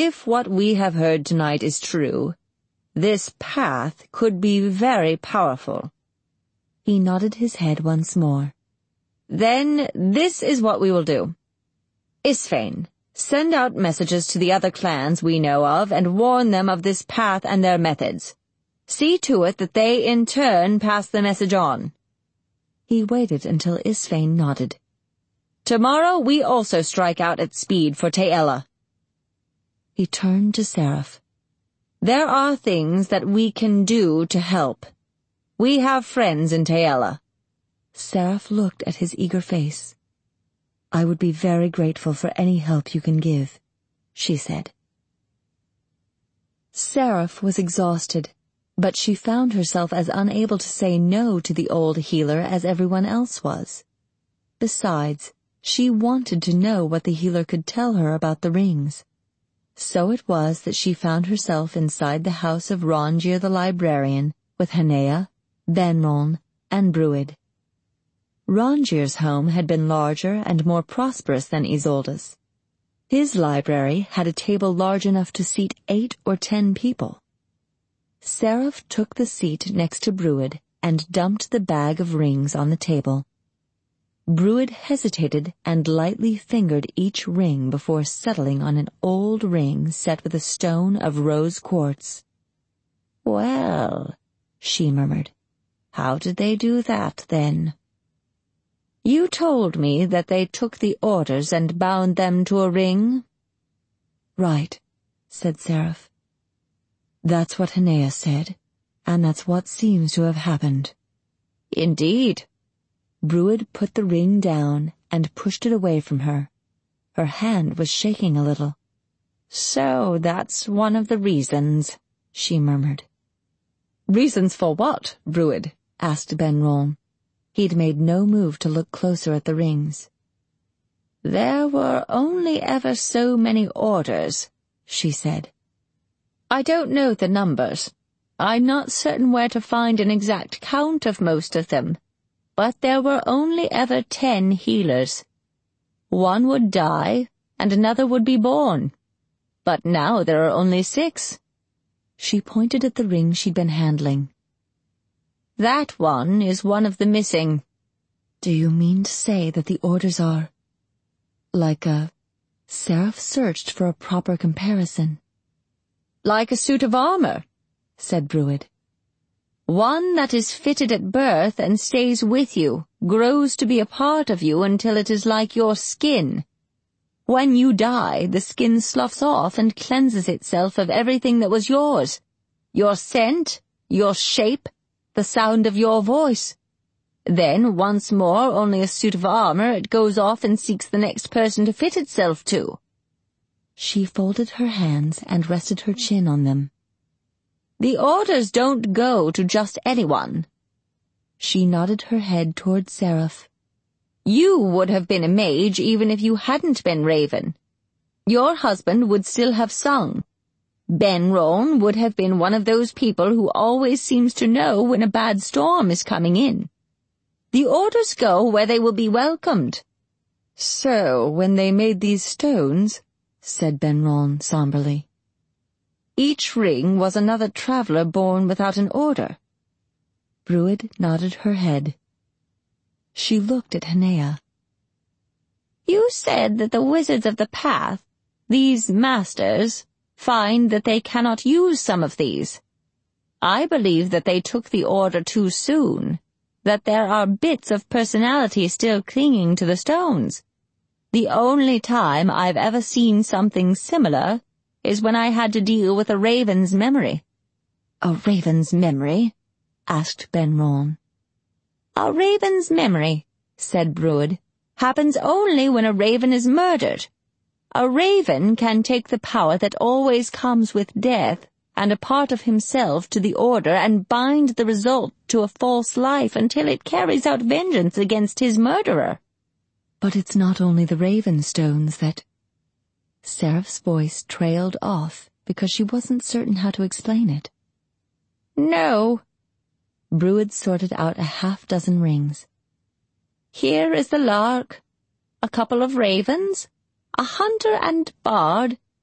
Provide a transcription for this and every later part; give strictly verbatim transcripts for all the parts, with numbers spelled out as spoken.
If what we have heard tonight is true, this path could be very powerful." He nodded his head once more. "Then this is what we will do. Isfane, send out messages to the other clans we know of and warn them of this path and their methods. See to it that they in turn pass the message on." He waited until Isfane nodded. "Tomorrow we also strike out at speed for Taella." He turned to Seraph. "There are things that we can do to help. We have friends in Taella." Seraph looked at his eager face. "I would be very grateful for any help you can give," she said. Seraph was exhausted, but she found herself as unable to say no to the old healer as everyone else was. Besides, she wanted to know what the healer could tell her about the rings. So it was that she found herself inside the house of Rongier the librarian with Hanea, Benron, and Bruid. Rongier's home had been larger and more prosperous than Isolde's. His library had a table large enough to seat eight or ten people. Seraph took the seat next to Bruid and dumped the bag of rings on the table. Bruid hesitated and lightly fingered each ring before settling on an old ring set with a stone of rose quartz. "Well," she murmured, "how did they do that, then?" "You told me that they took the orders and bound them to a ring?" "Right," said Seraph. "That's what Hanea said, and that's what seems to have happened." "Indeed." Bruid put the ring down and pushed it away from her. Her hand was shaking a little. "So that's one of the reasons," she murmured. "Reasons for what, Bruid?" asked Benron. He'd made no move to look closer at the rings. "There were only ever so many orders," she said. "I don't know the numbers. I'm not certain where to find an exact count of most of them, but there were only ever ten healers. One would die, and another would be born. But now there are only six." She pointed at the ring she'd been handling. "That one is one of the missing." "Do you mean to say that the orders are like a—" Seraph searched for a proper comparison. "Like a suit of armor," said Bruid. "One that is fitted at birth and stays with you, grows to be a part of you until it is like your skin. When you die, the skin sloughs off and cleanses itself of everything that was yours. Your scent, your shape, the sound of your voice. Then, once more, only a suit of armor, it goes off and seeks the next person to fit itself to." She folded her hands and rested her chin on them. "The orders don't go to just anyone." She nodded her head toward Seraph. "You would have been a mage even if you hadn't been Raven. Your husband would still have sung. Benron would have been one of those people who always seems to know when a bad storm is coming in. The orders go where they will be welcomed." "So, when they made these stones," said Benron somberly, "each ring was another traveler born without an order." Bruid nodded her head. She looked at Hanea. "You said that the wizards of the path, these masters, find that they cannot use some of these. I believe that they took the order too soon, that there are bits of personality still clinging to the stones. The only time I've ever seen something similar is when I had to deal with a raven's memory." "A raven's memory?" asked Benron. "A raven's memory," said Bruid, "happens only when a raven is murdered. A raven can take the power that always comes with death and a part of himself to the order and bind the result to a false life until it carries out vengeance against his murderer." "But it's not only the raven stones that—" Seraph's voice trailed off because she wasn't certain how to explain it. "No." Bruid sorted out a half dozen rings. "Here is the lark, a couple of ravens, a hunter and bard,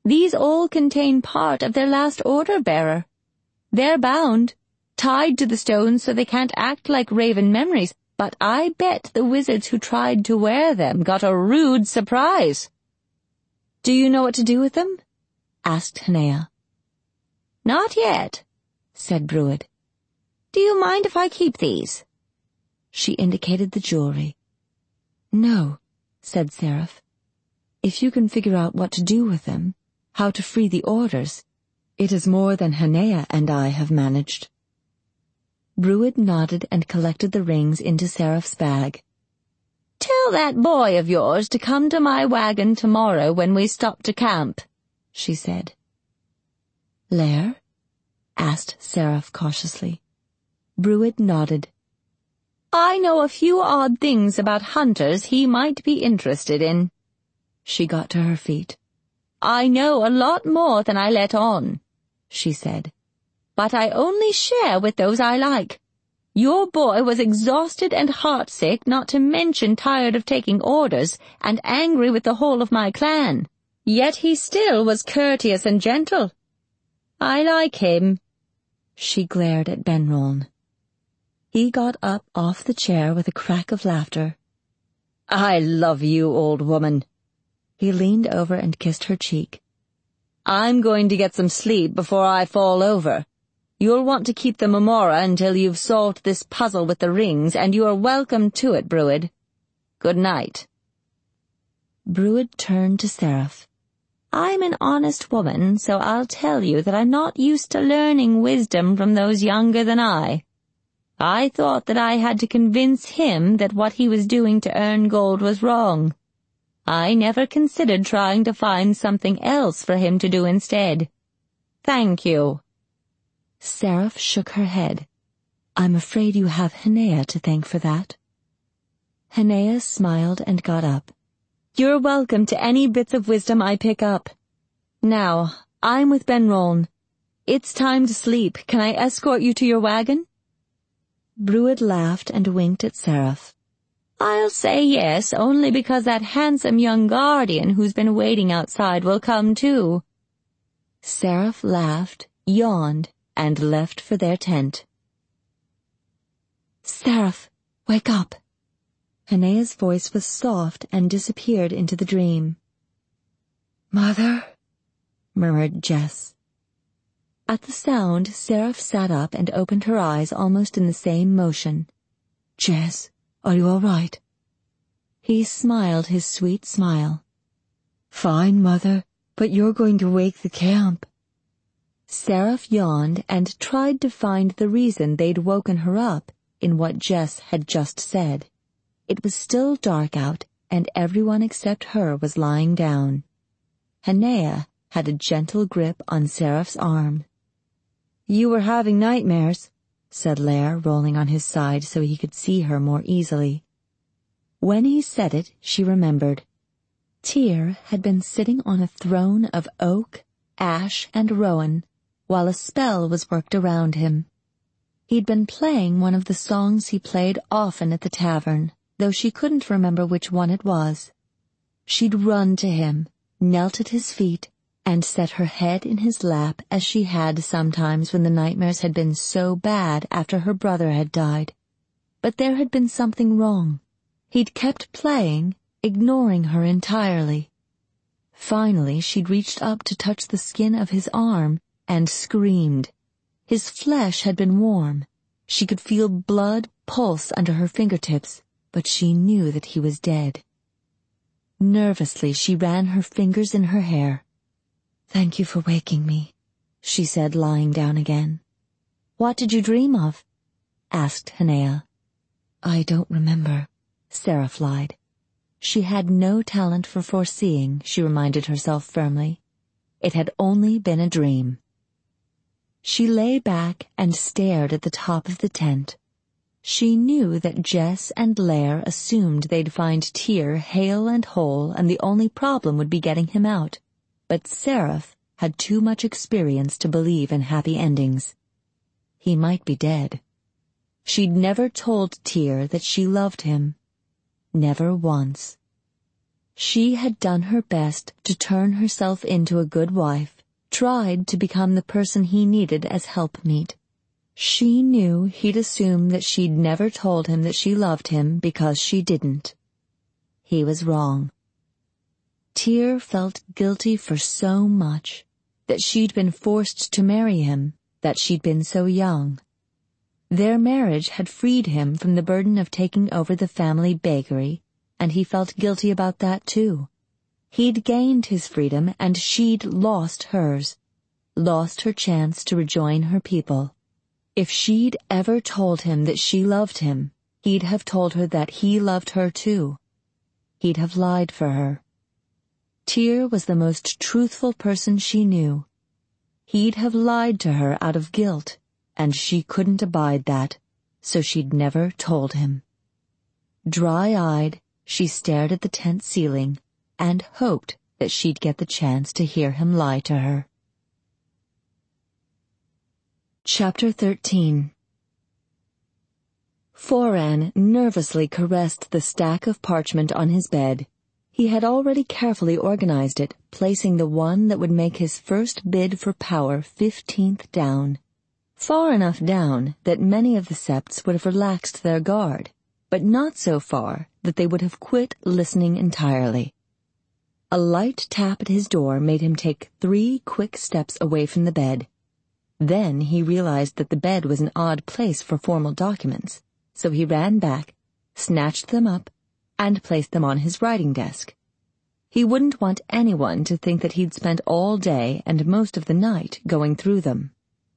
These all contain part of their last order-bearer. They're bound, tied to the stones so they can't act like raven memories, but I bet the wizards who tried to wear them got a rude surprise." "Do you know what to do with them?" asked Henea. "Not yet," said Bruid. "Do you mind if I keep these?" She indicated the jewelry. "No," said Seraph. "If you can figure out what to do with them, how to free the orders, it is more than Henea and I have managed." Bruid nodded and collected the rings into Seraph's bag. "Tell that boy of yours to come to my wagon tomorrow when we stop to camp," she said. "Lair?" asked Seraph cautiously. Bruid nodded. "I know a few odd things about hunters he might be interested in." She got to her feet. "I know a lot more than I let on," she said. "But I only share with those I like. Your boy was exhausted and heartsick, not to mention tired of taking orders, and angry with the whole of my clan. Yet he still was courteous and gentle. I like him." She glared at Benroln. He got up off the chair with a crack of laughter. "I love you, old woman." He leaned over and kissed her cheek. "I'm going to get some sleep before I fall over. You'll want to keep the Memora until you've solved this puzzle with the rings, and you are welcome to it, Bruid. Good night." Bruid turned to Seraph. "I'm an honest woman, so I'll tell you that I'm not used to learning wisdom from those younger than I. I thought that I had to convince him that what he was doing to earn gold was wrong. I never considered trying to find something else for him to do instead. Thank you." Seraph shook her head. "I'm afraid you have Henea to thank for that." Henea smiled and got up. "You're welcome to any bits of wisdom I pick up. Now, I'm with Benroln. It's time to sleep. Can I escort you to your wagon?" Bruid laughed and winked at Seraph. "I'll say yes, only because that handsome young guardian who's been waiting outside will come too." Seraph laughed, yawned, and left for their tent. "Seraph, wake up!" Henea's voice was soft and disappeared into the dream. "Mother," murmured Jess. At the sound, Seraph sat up and opened her eyes almost in the same motion. "Jess, are you all right?" He smiled his sweet smile. "Fine, Mother, but you're going to wake the camp." Seraph yawned and tried to find the reason they'd woken her up in what Jess had just said. It was still dark out, and everyone except her was lying down. Henea had a gentle grip on Seraph's arm. "You were having nightmares," said Lair, rolling on his side so he could see her more easily. When he said it, she remembered. Tyr had been sitting on a throne of oak, ash, and rowan, while a spell was worked around him. He'd been playing one of the songs he played often at the tavern, though she couldn't remember which one it was. She'd run to him, knelt at his feet, and set her head in his lap as she had sometimes when the nightmares had been so bad after her brother had died. But there had been something wrong. He'd kept playing, ignoring her entirely. Finally, she'd reached up to touch the skin of his arm and screamed. His flesh had been warm. She could feel blood pulse under her fingertips, but she knew that he was dead. Nervously, she ran her fingers in her hair. "Thank you for waking me," she said, lying down again. "What did you dream of?" asked Henea. "I don't remember," Seraph lied. She had no talent for foreseeing, she reminded herself firmly. It had only been a dream. She lay back and stared at the top of the tent. She knew that Jess and Lair assumed they'd find Tyr hale and whole, and the only problem would be getting him out. But Seraph had too much experience to believe in happy endings. He might be dead. She'd never told Tyr that she loved him. Never once. She had done her best to turn herself into a good wife, tried to become the person he needed as helpmeet. She knew he'd assume that she'd never told him that she loved him because she didn't. He was wrong. Tyr felt guilty for so much, that she'd been forced to marry him, that she'd been so young. Their marriage had freed him from the burden of taking over the family bakery, and he felt guilty about that too. He'd gained his freedom, and she'd lost hers, lost her chance to rejoin her people. If she'd ever told him that she loved him, he'd have told her that he loved her too. He'd have lied for her. Tyr was the most truthful person she knew. He'd have lied to her out of guilt, and she couldn't abide that, so she'd never told him. Dry-eyed, she stared at the tent ceiling and hoped that she'd get the chance to hear him lie to her. Chapter thirteen. Foran nervously caressed the stack of parchment on his bed. He had already carefully organized it, placing the one that would make his first bid for power fifteenth down. Far enough down that many of the septs would have relaxed their guard, but not so far that they would have quit listening entirely. A light tap at his door made him take three quick steps away from the bed. Then he realized that the bed was an odd place for formal documents, so he ran back, snatched them up, and placed them on his writing desk. He wouldn't want anyone to think that he'd spent all day and most of the night going through them.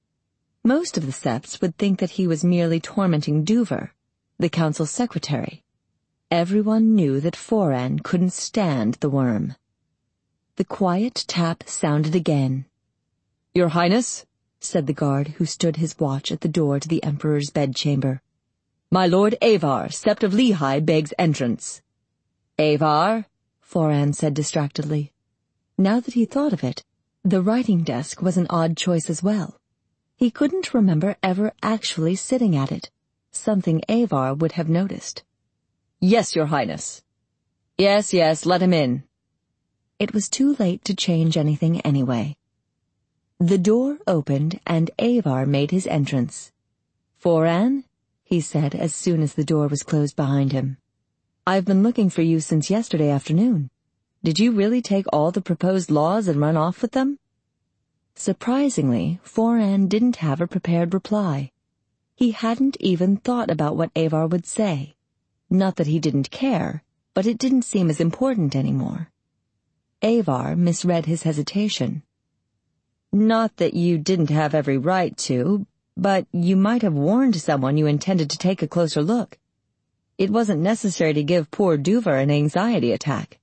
Most of the septs would think that he was merely tormenting Duver, the council's secretary. Everyone knew that Foran couldn't stand the worm. The quiet tap sounded again. "Your Highness," said the guard who stood his watch at the door to the Emperor's bedchamber. "My Lord Avar, Sept of Lehi, begs entrance." "Avar?" Foran said distractedly. Now that he thought of it, the writing desk was an odd choice as well. He couldn't remember ever actually sitting at it, something Avar would have noticed. "Yes, Your Highness." "Yes, yes, let him in." It was too late to change anything anyway. The door opened and Avar made his entrance. "Foran?" he said as soon as the door was closed behind him. "I've been looking for you since yesterday afternoon. Did you really take all the proposed laws and run off with them?" Surprisingly, Foran didn't have a prepared reply. He hadn't even thought about what Avar would say. Not that he didn't care, but it didn't seem as important anymore. Avar misread his hesitation. "Not that you didn't have every right to, but you might have warned someone you intended to take a closer look. It wasn't necessary to give poor Duver an anxiety attack."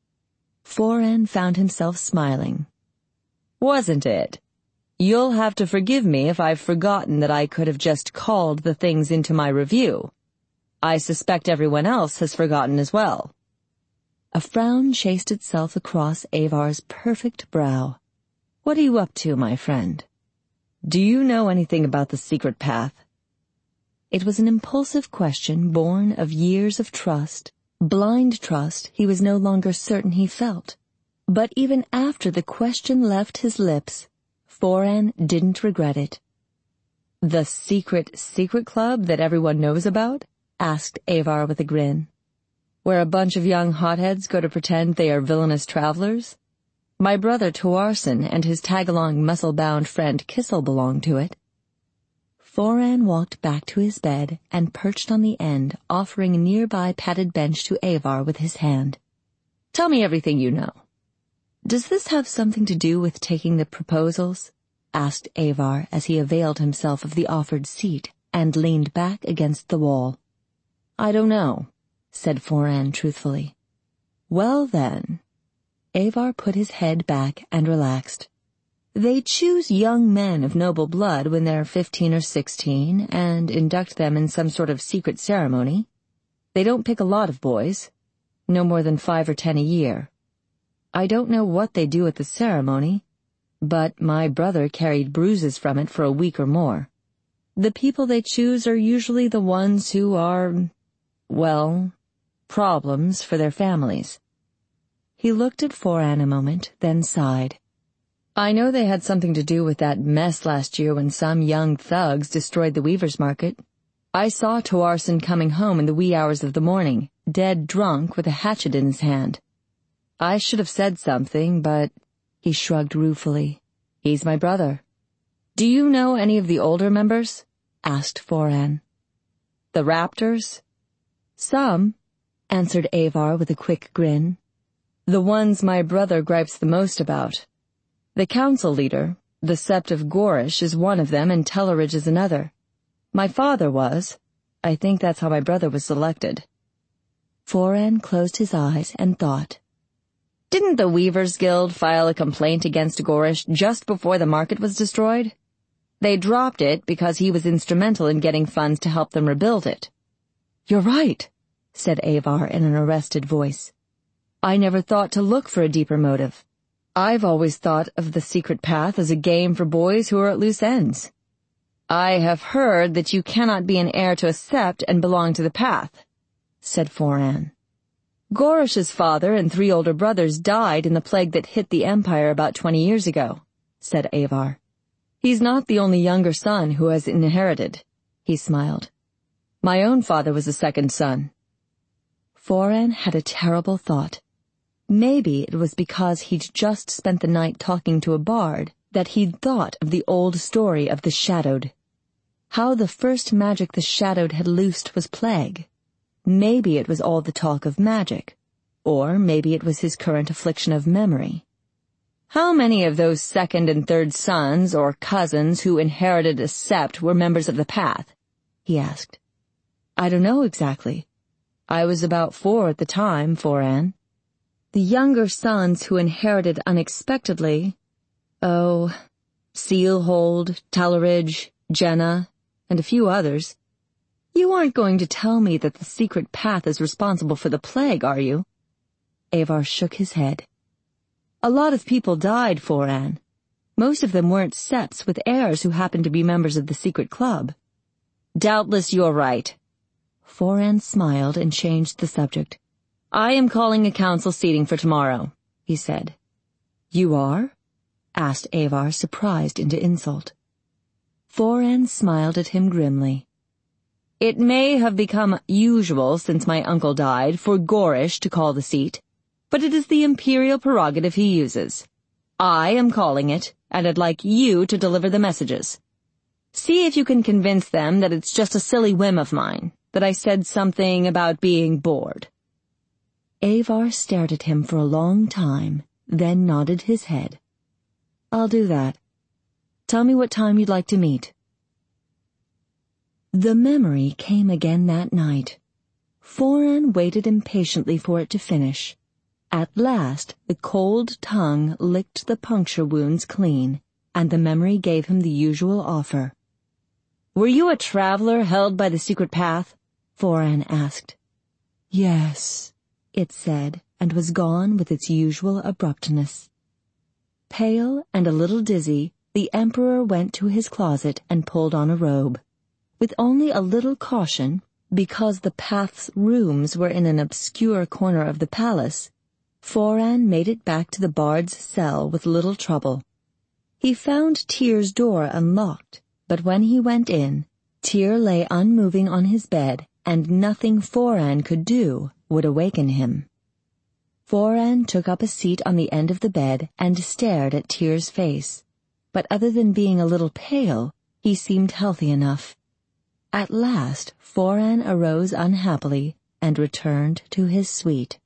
Foran found himself smiling. "Wasn't it? You'll have to forgive me if I've forgotten that I could have just called the things into my review. I suspect everyone else has forgotten as well." A frown chased itself across Avar's perfect brow. "What are you up to, my friend? Do you know anything about the secret path?" It was an impulsive question born of years of trust, blind trust he was no longer certain he felt. But even after the question left his lips, Foran didn't regret it. "The secret, secret club that everyone knows about?" asked Avar with a grin. "Where a bunch of young hotheads go to pretend they are villainous travelers? My brother Tuarson and his tag-along muscle-bound friend Kissel belong to it." Foran walked back to his bed and perched on the end, offering a nearby padded bench to Avar with his hand. "Tell me everything you know." "Does this have something to do with taking the proposals?" asked Avar as he availed himself of the offered seat and leaned back against the wall. "I don't know," said Foran truthfully. "Well then." Avar put his head back and relaxed. "They choose young men of noble blood when they're fifteen or sixteen and induct them in some sort of secret ceremony. They don't pick a lot of boys, no more than five or ten a year. I don't know what they do at the ceremony, but my brother carried bruises from it for a week or more. The people they choose are usually the ones who are, well, problems for their families. He looked at Foran a moment, then sighed. "I know they had something to do with that mess last year when some young thugs destroyed the weavers' market. I saw Toarson coming home in the wee hours of the morning, dead drunk with a hatchet in his hand. I should have said something, but—" he shrugged ruefully. "He's my brother." "Do you know any of the older members?" asked Foran. "The Raptors?" "Some," answered Avar with a quick grin. "The ones my brother gripes the most about. The council leader, the Sept of Gorish, is one of them and Teleridge is another. My father was. I think that's how my brother was selected." Foran closed his eyes and thought. "Didn't the Weavers' Guild file a complaint against Gorish just before the market was destroyed? They dropped it because he was instrumental in getting funds to help them rebuild it." "You're right," said Avar in an arrested voice. "I never thought to look for a deeper motive. I've always thought of the secret path as a game for boys who are at loose ends." "I have heard that you cannot be an heir to a sept and belong to the path," said Foran. "Gorish's father and three older brothers died in the plague that hit the empire about twenty years ago," said Avar. "He's not the only younger son who has inherited," he smiled. "My own father was the second son." Foran had a terrible thought. Maybe it was because he'd just spent the night talking to a bard that he'd thought of the old story of the Shadowed. How the first magic the Shadowed had loosed was plague. Maybe it was all the talk of magic, or maybe it was his current affliction of memory. "How many of those second and third sons or cousins who inherited a sept were members of the path?" he asked. "I don't know exactly. I was about four at the time, Foran. The younger sons who inherited unexpectedly, oh, Sealhold, Teleridge, Jenna, and a few others. You aren't going to tell me that the secret path is responsible for the plague, are you?" Avar shook his head. "A lot of people died, Foran. Most of them weren't septs with heirs who happened to be members of the secret club." "Doubtless you're right." Foran smiled and changed the subject. "I am calling a council seating for tomorrow," he said. "You are?" asked Avar, surprised into insult. Foran smiled at him grimly. "It may have become usual since my uncle died for Gorish to call the seat, but it is the imperial prerogative he uses. I am calling it, and I'd like you to deliver the messages. See if you can convince them that it's just a silly whim of mine, that I said something about being bored." Avar stared at him for a long time, then nodded his head. "I'll do that. Tell me what time you'd like to meet." The memory came again that night. Foran waited impatiently for it to finish. At last, the cold tongue licked the puncture wounds clean, and the memory gave him the usual offer. "Were you a traveler held by the secret path?" Foran asked. "Yes," it said, and was gone with its usual abruptness. Pale and a little dizzy, the Emperor went to his closet and pulled on a robe. With only a little caution, because the path's rooms were in an obscure corner of the palace, Foran made it back to the bard's cell with little trouble. He found Tyr's door unlocked, but when he went in, Tyr lay unmoving on his bed, and nothing Foran could do would awaken him. Foran took up a seat on the end of the bed and stared at Tyr's face, but other than being a little pale, he seemed healthy enough. At last, Foran arose unhappily and returned to his suite.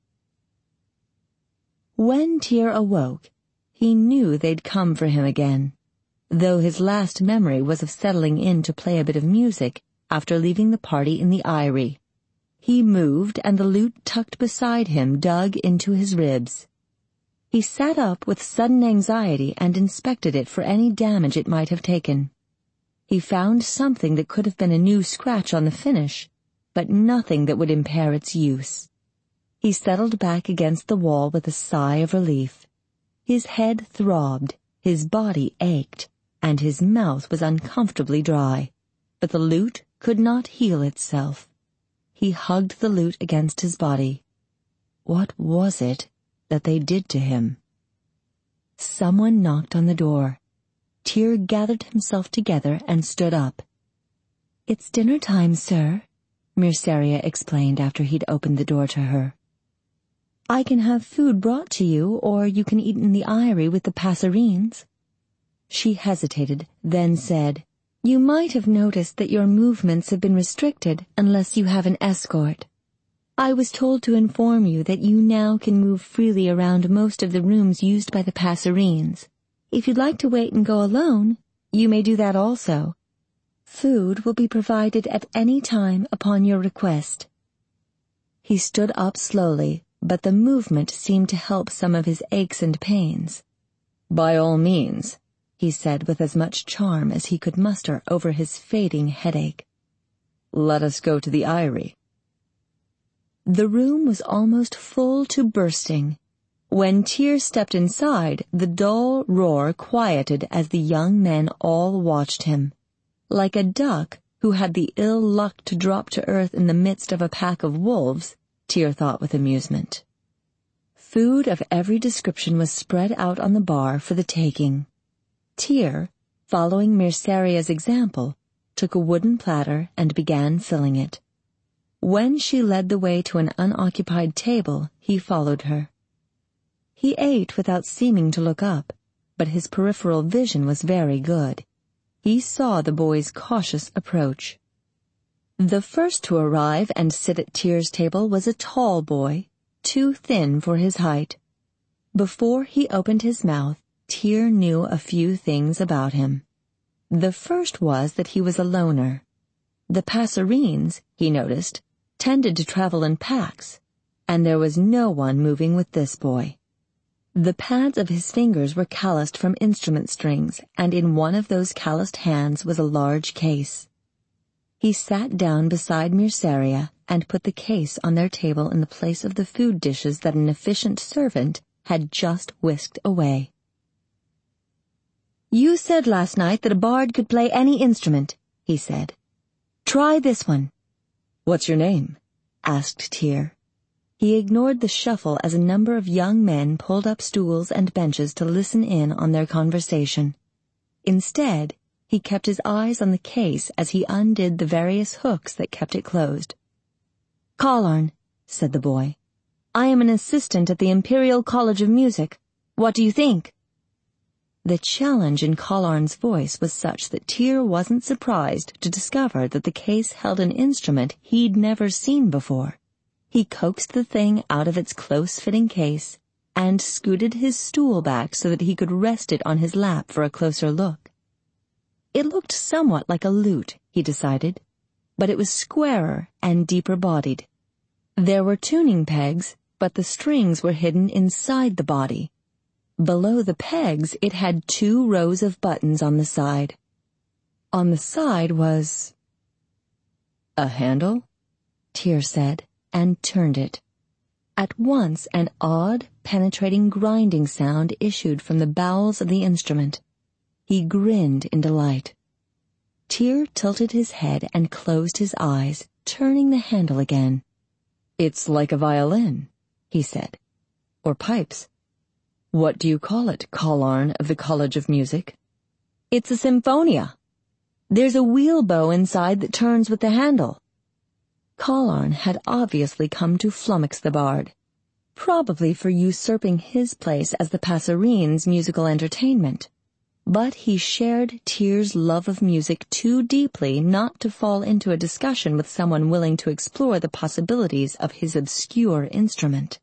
When Tyr awoke, he knew they'd come for him again, though his last memory was of settling in to play a bit of music after leaving the party in the Eyrie. He moved, and the lute tucked beside him dug into his ribs. He sat up with sudden anxiety and inspected it for any damage it might have taken. He found something that could have been a new scratch on the finish, but nothing that would impair its use. He settled back against the wall with a sigh of relief. His head throbbed, his body ached, and his mouth was uncomfortably dry, but the lute could not heal itself. He hugged the lute against his body. What was it? that they did to him. Someone knocked on the door. Tyr gathered himself together and stood up. "It's dinner time, sir," Mirceria explained after he'd opened the door to her. "I can have food brought to you, or you can eat in the eyrie with the Passerines." She hesitated, then said, "You might have noticed that your movements have been restricted unless you have an escort. I was told to inform you that you now can move freely around most of the rooms used by the Passerines. If you'd like to wait and go alone, you may do that also. Food will be provided at any time upon your request." He stood up slowly, but the movement seemed to help some of his aches and pains. "By all means," he said with as much charm as he could muster over his fading headache. "Let us go to the eyrie." The room was almost full to bursting. When Tyr stepped inside, the dull roar quieted as the young men all watched him. Like a duck who had the ill luck to drop to earth in the midst of a pack of wolves, Tyr thought with amusement. Food of every description was spread out on the bar for the taking. Tyr, following Mirceria's example, took a wooden platter and began filling it. When she led the way to an unoccupied table, he followed her. He ate without seeming to look up, but his peripheral vision was very good. He saw the boy's cautious approach. The first to arrive and sit at Tyr's table was a tall boy, too thin for his height. Before he opened his mouth, Tyr knew a few things about him. The first was that he was a loner. The Passerines, he noticed, tended to travel in packs, and there was no one moving with this boy. The pads of his fingers were calloused from instrument strings, and in one of those calloused hands was a large case. He sat down beside Mirceria and put the case on their table in the place of the food dishes that an efficient servant had just whisked away. "You said last night that a bard could play any instrument," he said. "Try this one." "What's your name?" asked Tyr. He ignored the shuffle as a number of young men pulled up stools and benches to listen in on their conversation. Instead, he kept his eyes on the case as he undid the various hooks that kept it closed. "Collarn," said the boy. "I am an assistant at the Imperial College of Music. What do you think?" The challenge in Collarn's voice was such that Tyr wasn't surprised to discover that the case held an instrument he'd never seen before. He coaxed the thing out of its close-fitting case and scooted his stool back so that he could rest it on his lap for a closer look. It looked somewhat like a lute, he decided, but it was squarer and deeper-bodied. There were tuning pegs, but the strings were hidden inside the body. Below the pegs, it had two rows of buttons on the side. On the side was... "A handle?" Tyr said, and turned it. At once an odd, penetrating grinding sound issued from the bowels of the instrument. He grinned in delight. Tyr tilted his head and closed his eyes, turning the handle again. "It's like a violin," he said. "Or pipes. What do you call it, Collarn of the College of Music?" "It's a symphonia. There's a wheel bow inside that turns with the handle." Collarn had obviously come to flummox the bard, probably for usurping his place as the Passerines' musical entertainment. But he shared Tyr's love of music too deeply not to fall into a discussion with someone willing to explore the possibilities of his obscure instrument.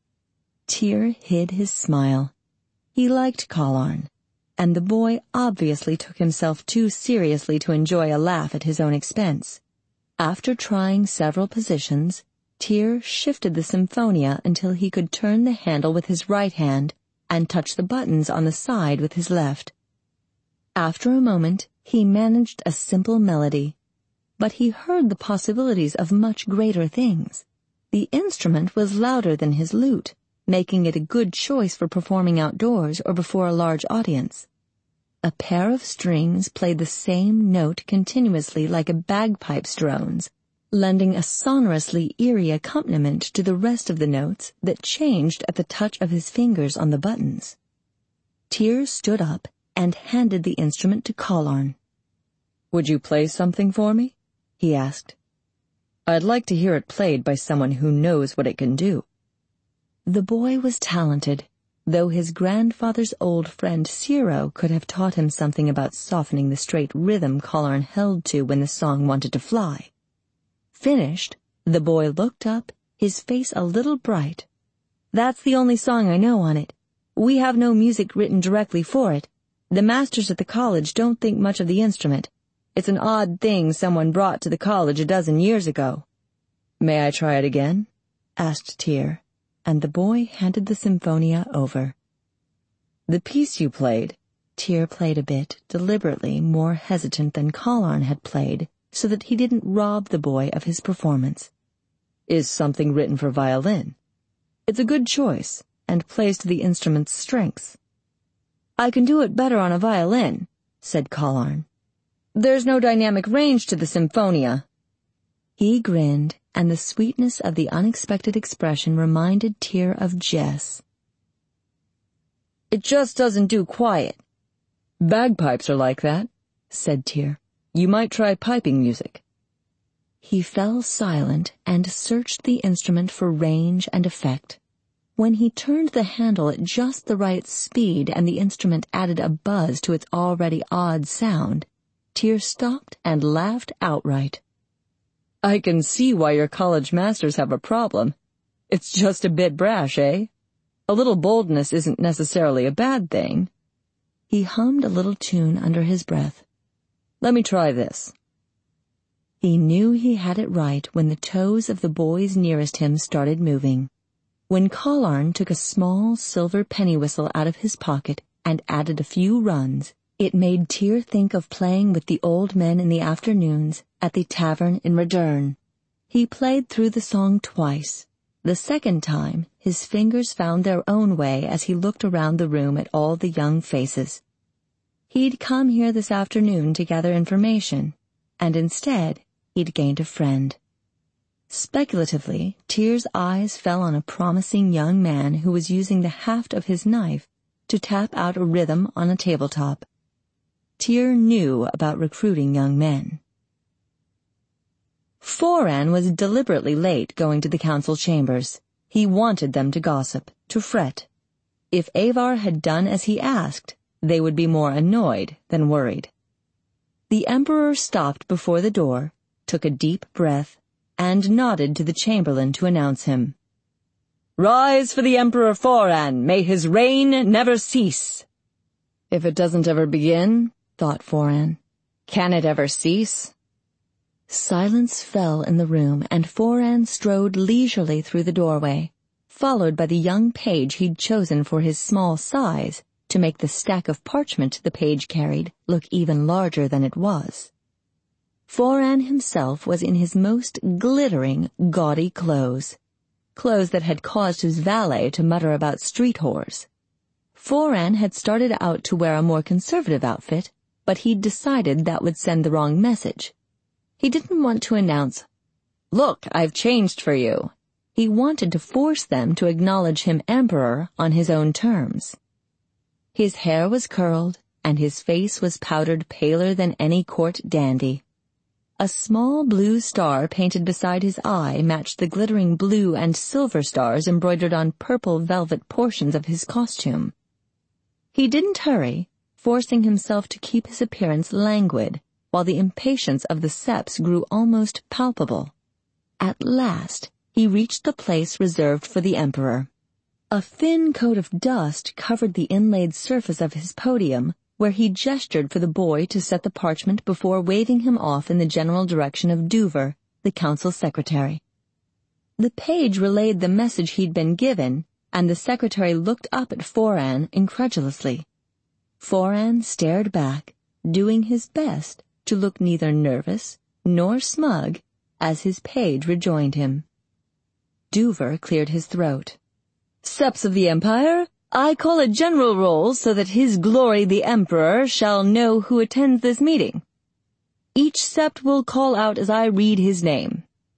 Tyr hid his smile. He liked Collarn, and the boy obviously took himself too seriously to enjoy a laugh at his own expense. After trying several positions, Tyr shifted the symphonia until he could turn the handle with his right hand and touch the buttons on the side with his left. After a moment, he managed a simple melody, but he heard the possibilities of much greater things. The instrument was louder than his lute, making it a good choice for performing outdoors or before a large audience. A pair of strings played the same note continuously like a bagpipe's drones, lending a sonorously eerie accompaniment to the rest of the notes that changed at the touch of his fingers on the buttons. Tyr stood up and handed the instrument to Collarn. "Would you play something for me?" he asked. "I'd like to hear it played by someone who knows what it can do." The boy was talented, though his grandfather's old friend Ciro could have taught him something about softening the straight rhythm Collarn held to when the song wanted to fly. Finished, the boy looked up, his face a little bright. "That's the only song I know on it. We have no music written directly for it. The masters at the college don't think much of the instrument. It's an odd thing someone brought to the college a dozen years ago." "May I try it again?" asked Tyr, and the boy handed the Symphonia over. "The piece you played," Tyr played a bit, deliberately more hesitant than Collarn had played, so that he didn't rob the boy of his performance, "is something written for violin. It's a good choice, and plays to the instrument's strengths." "I can do it better on a violin," said Collarn. "There's no dynamic range to the Symphonia." He grinned, and the sweetness of the unexpected expression reminded Tyr of Jess. "It just doesn't do quiet." "Bagpipes are like that," said Tyr. "You might try piping music." He fell silent and searched the instrument for range and effect. When he turned the handle at just the right speed and the instrument added a buzz to its already odd sound, Tyr stopped and laughed outright. "I can see why your college masters have a problem. It's just a bit brash, eh? A little boldness isn't necessarily a bad thing." He hummed a little tune under his breath. "Let me try this." He knew he had it right when the toes of the boys nearest him started moving. When Collarn took a small silver penny whistle out of his pocket and added a few runs, it made Tyr think of playing with the old men in the afternoons at the tavern in Redern. He played through the song twice. The second time, his fingers found their own way as he looked around the room at all the young faces. He'd come here this afternoon to gather information, and instead, he'd gained a friend. Speculatively, Tyr's eyes fell on a promising young man who was using the haft of his knife to tap out a rhythm on a tabletop. Tyr knew about recruiting young men. Foran was deliberately late going to the council chambers. He wanted them to gossip, to fret. If Avar had done as he asked, they would be more annoyed than worried. The Emperor stopped before the door, took a deep breath, and nodded to the chamberlain to announce him. "Rise for the Emperor Foran! May his reign never cease!" If it doesn't ever begin, thought Foran, can it ever cease? Silence fell in the room, and Foran strode leisurely through the doorway, followed by the young page he'd chosen for his small size, to make the stack of parchment the page carried look even larger than it was. Foran himself was in his most glittering, gaudy clothes, clothes that had caused his valet to mutter about street whores. Foran had started out to wear a more conservative outfit, but he'd decided that would send the wrong message. He didn't want to announce, "Look, I've changed for you." He wanted to force them to acknowledge him emperor on his own terms. His hair was curled, and his face was powdered paler than any court dandy. A small blue star painted beside his eye matched the glittering blue and silver stars embroidered on purple velvet portions of his costume. He didn't hurry, forcing himself to keep his appearance languid, while the impatience of the Seps grew almost palpable. At last, he reached the place reserved for the Emperor. A thin coat of dust covered the inlaid surface of his podium, where he gestured for the boy to set the parchment before waving him off in the general direction of Duver, the council secretary. The page relayed the message he'd been given, and the secretary looked up at Foran incredulously. Foran stared back, doing his best to look neither nervous nor smug, as his page rejoined him. Duver cleared his throat. "Seps of the Empire, I call a general roll so that His Glory the Emperor shall know who attends this meeting. Each sept will call out as I read his name.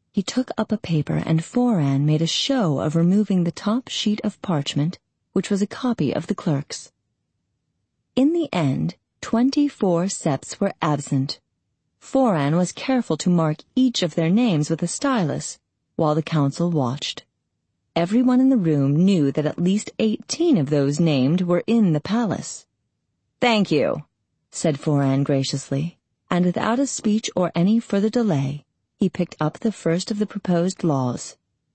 He took up a paper, and Foran made a show of removing the top sheet of parchment, which was a copy of the clerk's. In the end, twenty-four septs were absent. Foran was careful to mark each of their names with a stylus, while the council watched. Everyone in the room knew that at least eighteen of those named were in the palace. "Thank you," said Foran graciously, and without a speech or any further delay, he picked up the first of the proposed laws.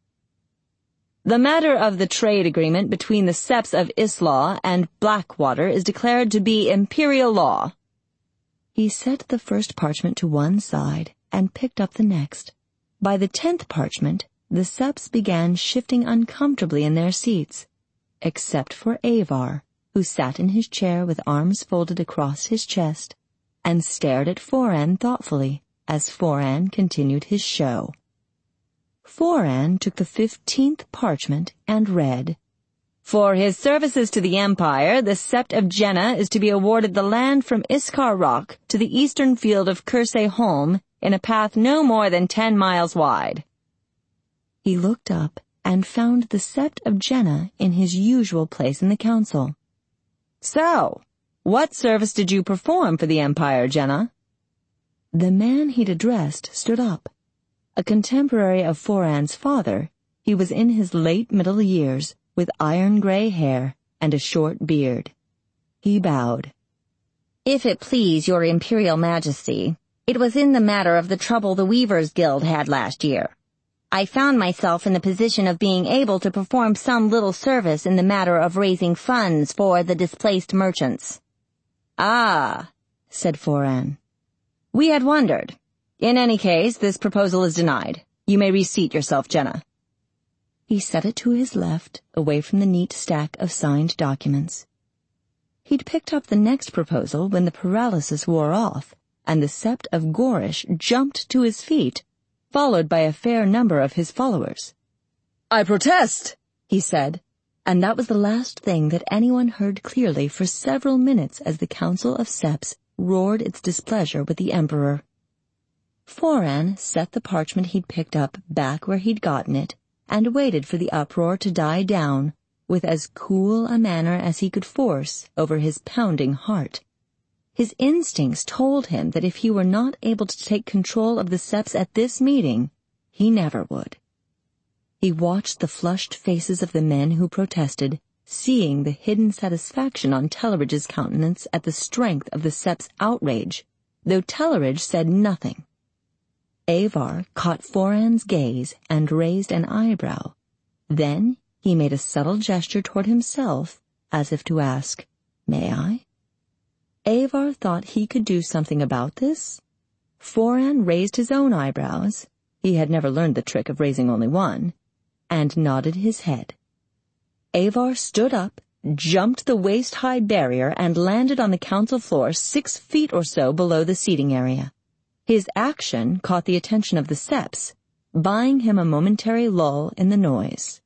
"The matter of the trade agreement between the septs of Islaw and Blackwater is declared to be imperial law." He set the first parchment to one side and picked up the next. By the tenth parchment, the septs began shifting uncomfortably in their seats, except for Avar, who sat in his chair with arms folded across his chest and stared at Foran thoughtfully as Foran continued his show. Foran took the fifteenth parchment and read, "For his services to the Empire, the Sept of Jenna is to be awarded the land from Iskar Rock to the eastern field of Kersey Holm in a path no more than ten miles wide." He looked up and found the Sept of Jenna in his usual place in the council. "So, what service did you perform for the Empire, Jenna?" The man he'd addressed stood up. A contemporary of Foran's father, he was in his late middle years, with iron-gray hair and a short beard. He bowed. "If it please your Imperial Majesty, it was in the matter of the trouble the Weavers' Guild had last year. I found myself in the position of being able to perform some little service in the matter of raising funds for the displaced merchants." "Ah," said Foran. "We had wondered. In any case, this proposal is denied. You may reseat yourself, Jenna." He set it to his left, away from the neat stack of signed documents. He'd picked up the next proposal when the paralysis wore off, and the Sept of Gorish jumped to his feet, followed by a fair number of his followers. "I protest," he said, and that was the last thing that anyone heard clearly for several minutes as the Council of Septs roared its displeasure with the Emperor. Foran set the parchment he'd picked up back where he'd gotten it, and waited for the uproar to die down, with as cool a manner as he could force over his pounding heart. His instincts told him that if he were not able to take control of the septs at this meeting, he never would. He watched the flushed faces of the men who protested, seeing the hidden satisfaction on Teleridge's countenance at the strength of the septs' outrage, though Teleridge said nothing. Avar caught Foran's gaze and raised an eyebrow. Then he made a subtle gesture toward himself, as if to ask, "May I?" Avar thought he could do something about this. Foran raised his own eyebrows, he had never learned the trick of raising only one, and nodded his head. Avar stood up, jumped the waist-high barrier, and landed on the council floor six feet or so below the seating area. His action caught the attention of the septs, buying him a momentary lull in the noise.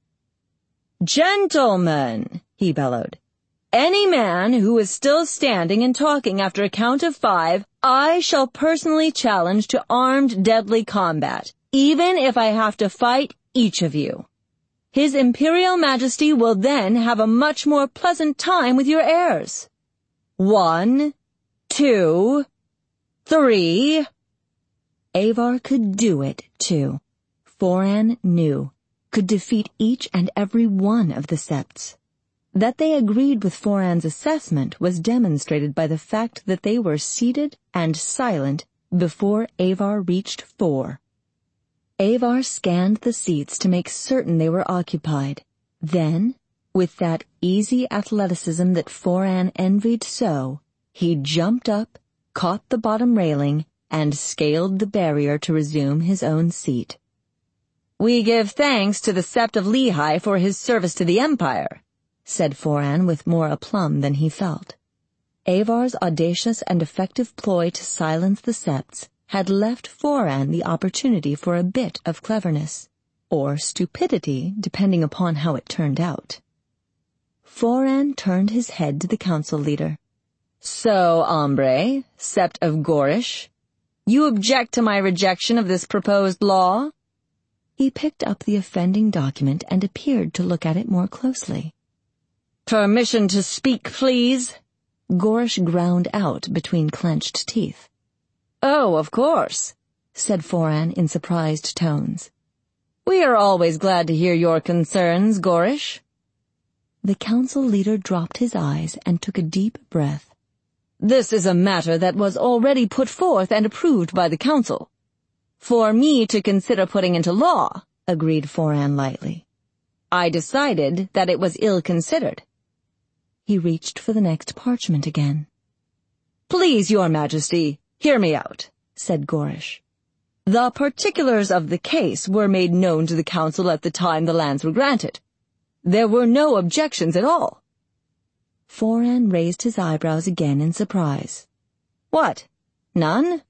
"Gentlemen," he bellowed, "any man who is still standing and talking after a count of five, I shall personally challenge to armed deadly combat, even if I have to fight each of you. His Imperial Majesty will then have a much more pleasant time with your heirs. One, two, three." Avar could do it, too. Foran knew, could defeat each and every one of the septs. That they agreed with Foran's assessment was demonstrated by the fact that they were seated and silent before Avar reached four. Avar scanned the seats to make certain they were occupied. Then, with that easy athleticism that Foran envied so, he jumped up, caught the bottom railing, and scaled the barrier to resume his own seat. "We give thanks to the Sept of Lehi for his service to the Empire," said Foran with more aplomb than he felt. Avar's audacious and effective ploy to silence the septs had left Foran the opportunity for a bit of cleverness, or stupidity, depending upon how it turned out. Foran turned his head to the council leader. "So, hombre, Sept of Gorish, you object to my rejection of this proposed law?" He picked up the offending document and appeared to look at it more closely. "Permission to speak, please," Gorish ground out between clenched teeth. "Oh, of course," said Foran in surprised tones. "We are always glad to hear your concerns, Gorish." The council leader dropped his eyes and took a deep breath. "This is a matter that was already put forth and approved by the council. For me to consider putting into law," agreed Foran lightly. "I decided that it was ill-considered." He reached for the next parchment again. "Please, Your Majesty, hear me out," said Gorish. "The particulars of the case were made known to the council at the time the lands were granted. There were no objections at all." Foran raised his eyebrows again in surprise. "What? None?"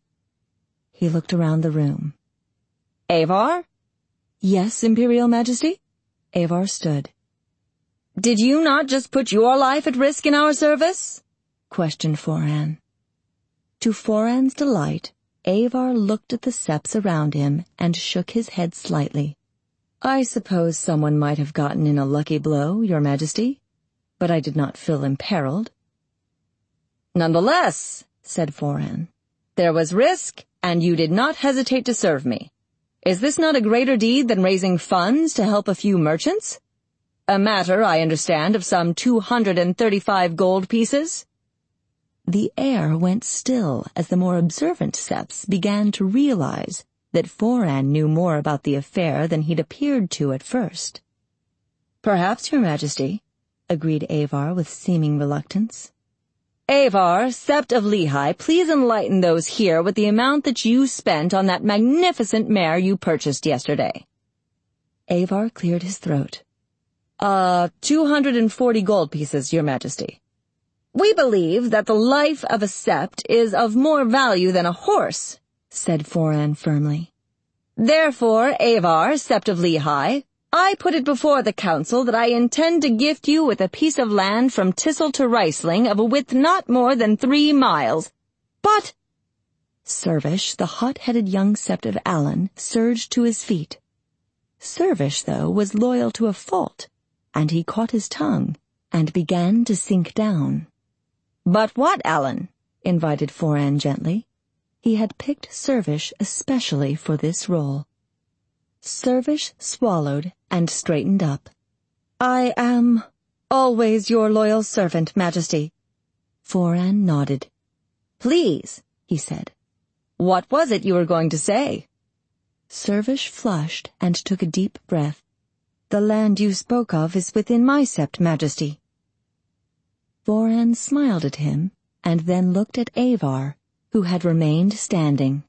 He looked around the room. "Avar?" "Yes, Imperial Majesty?" Avar stood. "Did you not just put your life at risk in our service?" questioned Foran. To Foran's delight, Avar looked at the septs around him and shook his head slightly. "I suppose someone might have gotten in a lucky blow, Your Majesty, but I did not feel imperiled." "Nonetheless," said Foran, "there was risk, and you did not hesitate to serve me. Is this not a greater deed than raising funds to help a few merchants? A matter, I understand, of some two hundred and thirty-five gold pieces?" The air went still as the more observant septs began to realize that Foran knew more about the affair than he'd appeared to at first. "Perhaps, Your Majesty," agreed Avar with seeming reluctance. "Avar, Sept of Lehi, please enlighten those here with the amount that you spent on that magnificent mare you purchased yesterday." Avar cleared his throat. Uh, two hundred and forty gold pieces, Your Majesty. "We believe that the life of a sept is of more value than a horse," said Foran firmly. "Therefore, Avar, Sept of Lehi, I put it before the council that I intend to gift you with a piece of land from Tissel to Riesling of a width not more than three miles. But—" Servish, the hot-headed young sept of Alan, surged to his feet. Servish, though, was loyal to a fault, and he caught his tongue and began to sink down. "But what, Alan?" invited Foran gently. He had picked Servish especially for this role. Servish swallowed and straightened up. "I am always your loyal servant, Majesty." Foran nodded. "Please," he said, "what was it you were going to say?" Servish flushed and took a deep breath. "The land you spoke of is within my sept, Majesty." Foran smiled at him and then looked at Avar, who had remained standing.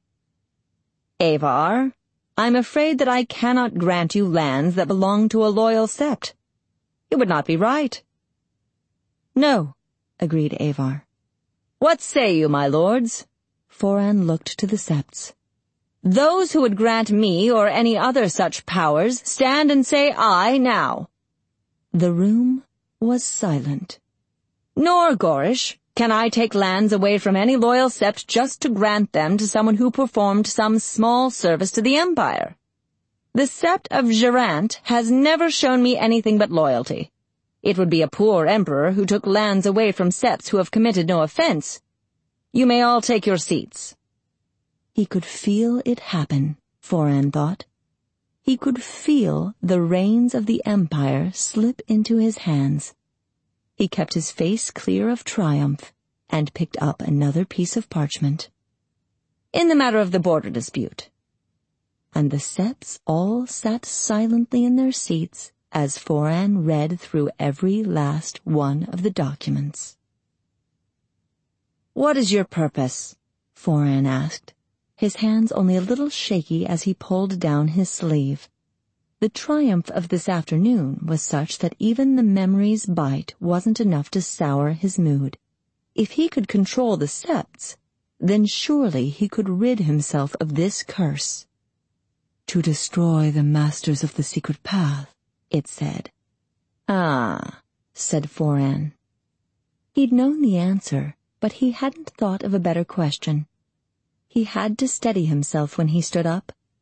"Avar, I'm afraid that I cannot grant you lands that belong to a loyal sept. It would not be right." "No," agreed Avar. "What say you, my lords?" Foran looked to the septs. "Those who would grant me or any other such powers, stand and say aye now." The room was silent. "Nor, Gorish, can I take lands away from any loyal sept just to grant them to someone who performed some small service to the Empire. The sept of Geraint has never shown me anything but loyalty. It would be a poor emperor who took lands away from septs who have committed no offense. You may all take your seats." He could feel it happen, Foran thought. He could feel the reins of the Empire slip into his hands. He kept his face clear of triumph and picked up another piece of parchment. "In the matter of the border dispute." And the septs all sat silently in their seats as Foran read through every last one of the documents. "What is your purpose?" Foran asked, his hands only a little shaky as he pulled down his sleeve. The triumph of this afternoon was such that even the memory's bite wasn't enough to sour his mood. If he could control the septs, then surely he could rid himself of this curse. "To destroy the masters of the secret path," it said. "Ah," said Foran. He'd known the answer, but he hadn't thought of a better question. He had to steady himself when he stood up.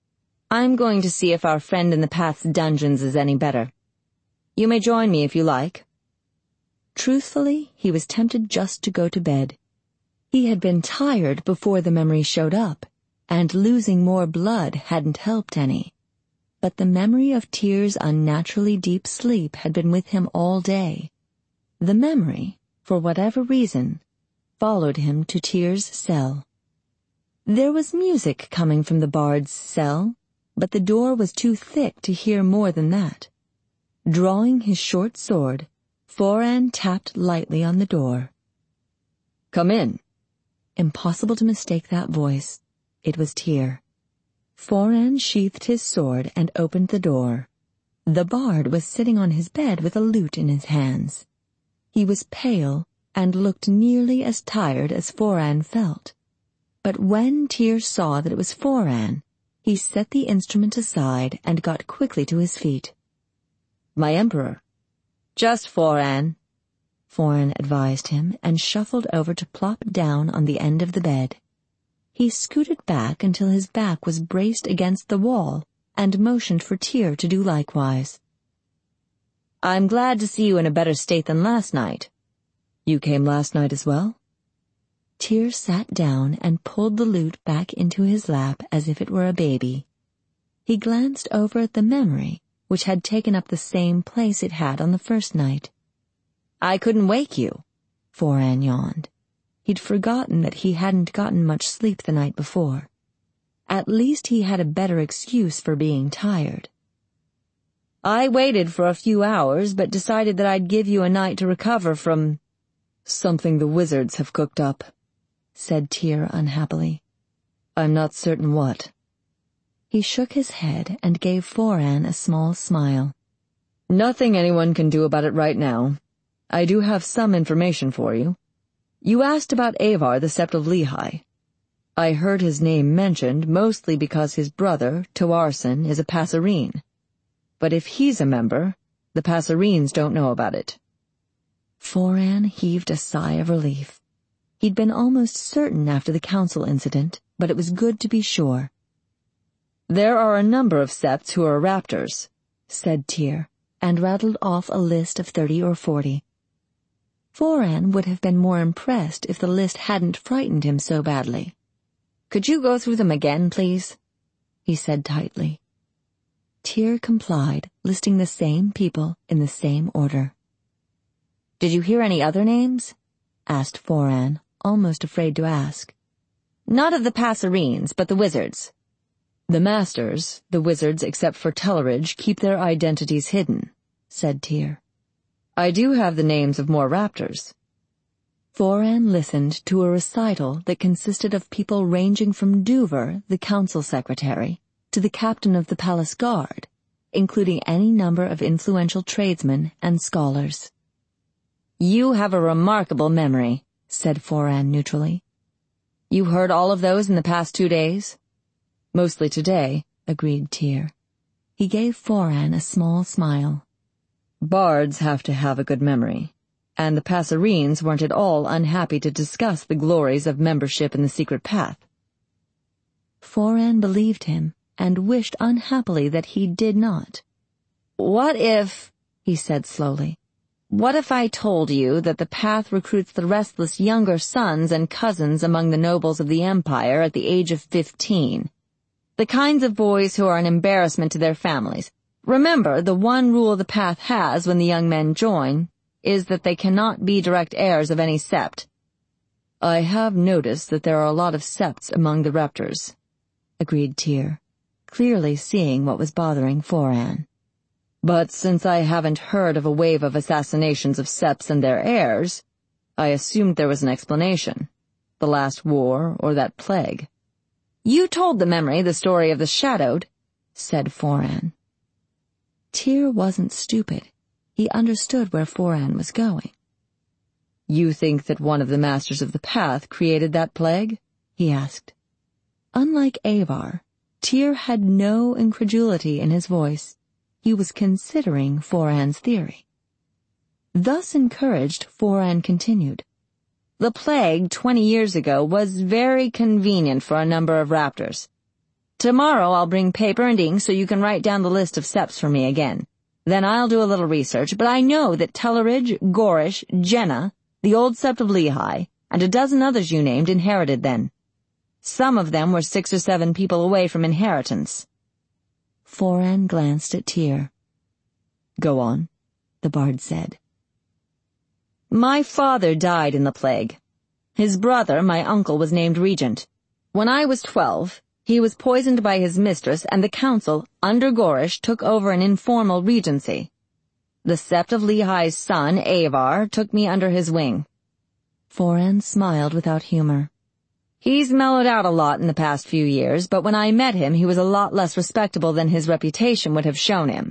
I'm going to see if our friend in the path's dungeons is any better. You may join me if you like." Truthfully, he was tempted just to go to bed. He had been tired before the memory showed up, and losing more blood hadn't helped any. But the memory of Tyr's unnaturally deep sleep had been with him all day. The memory, for whatever reason, followed him to Tyr's cell. There was music coming from the bard's cell, but the door was too thick to hear more than that. Drawing his short sword, Foran tapped lightly on the door. "Come in." Impossible to mistake that voice. It was Tyr. Foran sheathed his sword and opened the door. The bard was sitting on his bed with a lute in his hands. He was pale and looked nearly as tired as Foran felt. But when Tyr saw that it was Foran, he set the instrument aside and got quickly to his feet. "My emperor." "Just Foran," Foran advised him, and shuffled over to plop down on the end of the bed. He scooted back until his back was braced against the wall and motioned for Tyr to do likewise. "I'm glad to see you in a better state than last night." "You came last night as well?" Tyr sat down and pulled the lute back into his lap as if it were a baby. He glanced over at the memory, which had taken up the same place it had on the first night. "I couldn't wake you," Foran yawned. He'd forgotten that he hadn't gotten much sleep the night before. At least he had a better excuse for being tired. "I waited for a few hours, but decided that I'd give you a night to recover from something the wizards have cooked up," said Tyr unhappily. "I'm not certain what." He shook his head and gave Foran a small smile. "Nothing anyone can do about it right now. I do have some information for you. You asked about Avar, the Sept of Lehi. I heard his name mentioned mostly because his brother, Toarson, is a Passerine. But if he's a member, the Passerines don't know about it." Foran heaved a sigh of relief. He'd been almost certain after the council incident, but it was good to be sure. "There are a number of septs who are raptors," said Tyr, and rattled off a list of thirty or forty. Foran would have been more impressed if the list hadn't frightened him so badly. "Could you go through them again, please?" he said tightly. Tyr complied, listing the same people in the same order. "Did you hear any other names?" asked Foran, almost afraid to ask. "Not of the Passerines, but the wizards." "The masters, the wizards except for Teleridge, keep their identities hidden," said Tyr. "I do have the names of more raptors." Foran listened to a recital that consisted of people ranging from Duver, the council secretary, to the captain of the palace guard, including any number of influential tradesmen and scholars. "You have a remarkable memory," said Foran neutrally. "You heard all of those in the past two days?" "Mostly today," agreed Tyr. He gave Foran a small smile. "Bards have to have a good memory, and the Passerines weren't at all unhappy to discuss the glories of membership in the secret path." Foran believed him, and wished unhappily that he did not. "What if," he said slowly, "what if I told you that the path recruits the restless younger sons and cousins among the nobles of the empire at the age of fifteen? The kinds of boys who are an embarrassment to their families. Remember, the one rule the path has when the young men join is that they cannot be direct heirs of any sept." "I have noticed that there are a lot of septs among the raptors," agreed Tyr, clearly seeing what was bothering Foran. "But since I haven't heard of a wave of assassinations of septs and their heirs, I assumed there was an explanation. The last war or that plague." "You told the memory the story of the Shadowed," said Foran. Tyr wasn't stupid. He understood where Foran was going. "You think that one of the masters of the path created that plague?" he asked. Unlike Avar, Tyr had no incredulity in his voice. He was considering Foran's theory. Thus encouraged, Foran continued. "The plague twenty years ago was very convenient for a number of raptors. Tomorrow I'll bring paper and ink so you can write down the list of septs for me again. Then I'll do a little research, but I know that Teleridge, Gorish, Jenna, the old sept of Lehi, and a dozen others you named inherited then. Some of them were six or seven people away from inheritance. Foran glanced at Tyr. "Go on," the bard said. My father died in the plague. His brother, my uncle, was named regent. When I was twelve, he was poisoned by his mistress, and the council, under Gorish, took over an informal regency. The sept of Lehi's son, Avar, took me under his wing. Foran smiled without humor. He's mellowed out a lot in the past few years, but when I met him he was a lot less respectable than his reputation would have shown him.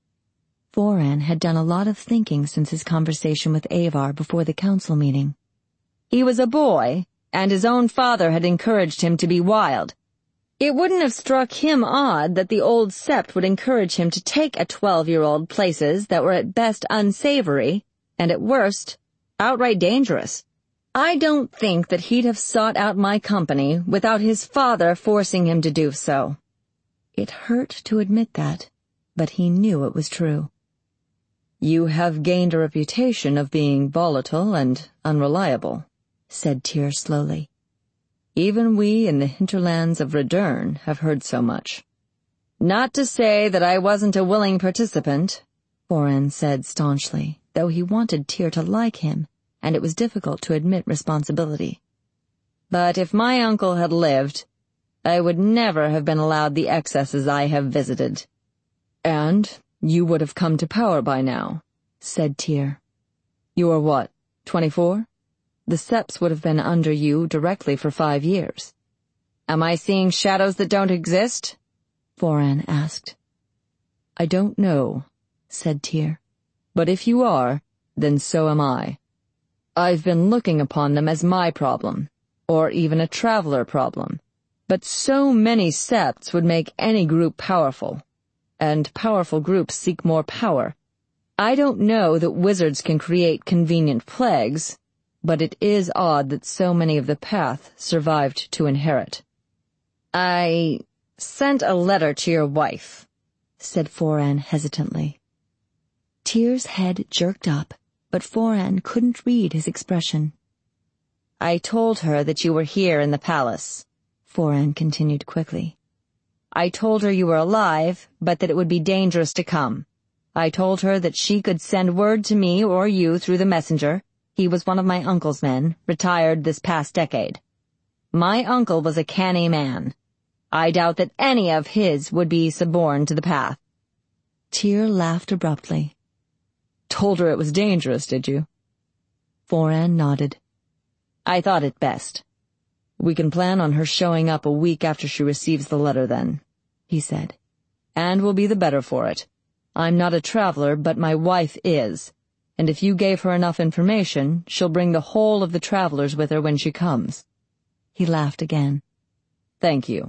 Foran had done a lot of thinking since his conversation with Avar before the council meeting. He was a boy, and his own father had encouraged him to be wild. It wouldn't have struck him odd that the old sept would encourage him to take a twelve-year-old places that were at best unsavory, and at worst, outright dangerous. I don't think that he'd have sought out my company without his father forcing him to do so. It hurt to admit that, but he knew it was true. "You have gained a reputation of being volatile and unreliable," said Tyr slowly. "Even we in the hinterlands of Redern have heard so much." "Not to say that I wasn't a willing participant," Foran said staunchly, though he wanted Tyr to like him, and it was difficult to admit responsibility. "But if my uncle had lived, I would never have been allowed the excesses I have visited." "And you would have come to power by now," said Tyr. "You are what, twenty-four? The septs would have been under you directly for five years. Am I seeing shadows that don't exist?" Foran asked. "I don't know," said Tyr. "But if you are, then so am I. I've been looking upon them as my problem, or even a traveler problem. But so many septs would make any group powerful, and powerful groups seek more power. I don't know that wizards can create convenient plagues, but it is odd that so many of the path survived to inherit." "I sent a letter to your wife," said Foran hesitantly. Tyr's head jerked up, but Foran couldn't read his expression. "I told her that you were here in the palace," Foran continued quickly. "I told her you were alive, but that it would be dangerous to come. I told her that she could send word to me or you through the messenger. He was one of my uncle's men, retired this past decade. My uncle was a canny man. I doubt that any of his would be suborned to the path." Tyr laughed abruptly. "Told her it was dangerous, did you?" Foran nodded. "I thought it best. We can plan on her showing up a week after she receives the letter then," he said. "And we'll be the better for it. I'm not a traveler, but my wife is. And if you gave her enough information, she'll bring the whole of the travelers with her when she comes." He laughed again. "Thank you."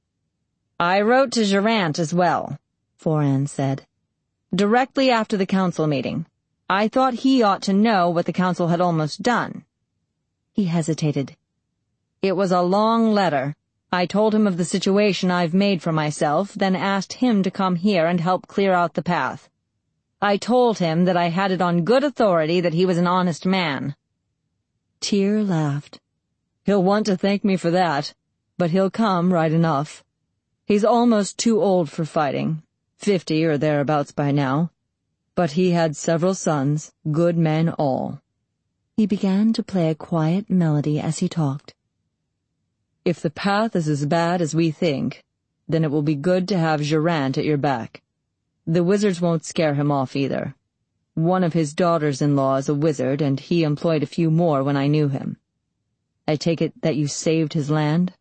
"I wrote to Geraint as well," Foran said. "Directly after the council meeting. I thought he ought to know what the council had almost done." He hesitated. "It was a long letter. I told him of the situation I've made for myself, then asked him to come here and help clear out the path. I told him that I had it on good authority that he was an honest man." Tyr laughed. "He'll want to thank me for that, but he'll come right enough. He's almost too old for fighting, fifty or thereabouts by now. But he had several sons, good men all." He began to play a quiet melody as he talked. "If the path is as bad as we think, then it will be good to have Geraint at your back. The wizards won't scare him off either. One of his daughters-in-law is a wizard, and he employed a few more when I knew him. I take it that you saved his land?"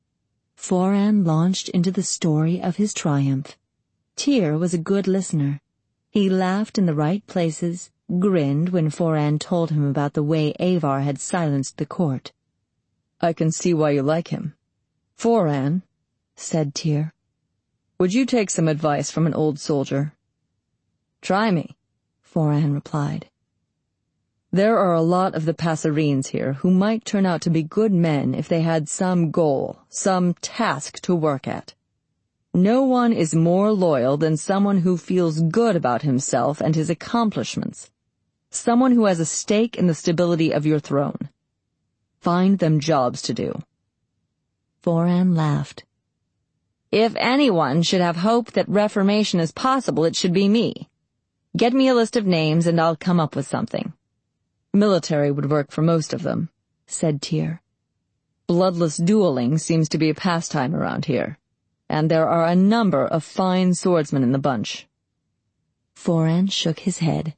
Foran launched into the story of his triumph. Tyr was a good listener. He laughed in the right places, grinned when Foran told him about the way Avar had silenced the court. "I can see why you like him. Foran," said Tyr, "would you take some advice from an old soldier?" "Try me," Foran replied. "There are a lot of the Passerines here who might turn out to be good men if they had some goal, some task to work at. No one is more loyal than someone who feels good about himself and his accomplishments. Someone who has a stake in the stability of your throne. Find them jobs to do." Foran laughed. "If anyone should have hope that reformation is possible, it should be me. Get me a list of names and I'll come up with something." "Military would work for most of them," said Tyr. "Bloodless dueling seems to be a pastime around here, and there are a number of fine swordsmen in the bunch." Foran shook his head.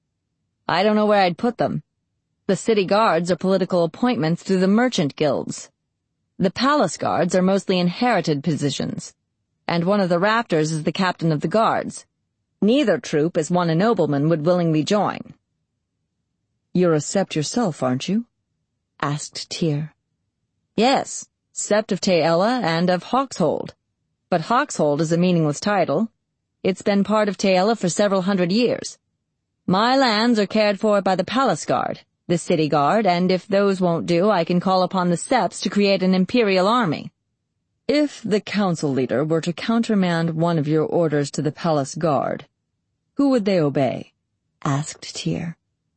"I don't know where I'd put them. The city guards are political appointments through the merchant guilds. The palace guards are mostly inherited positions, and one of the raptors is the captain of the guards. Neither troop is one a nobleman would willingly join." "You're a sept yourself, aren't you?" asked Tyr. "Yes, sept of Taella and of Hawkshold. But Hawkshold is a meaningless title. It's been part of Taella for several hundred years. My lands are cared for by the palace guard, the city guard, and if those won't do, I can call upon the septs to create an imperial army." "If the council leader were to countermand one of your orders to the palace guard, who would they obey?" asked Tyr.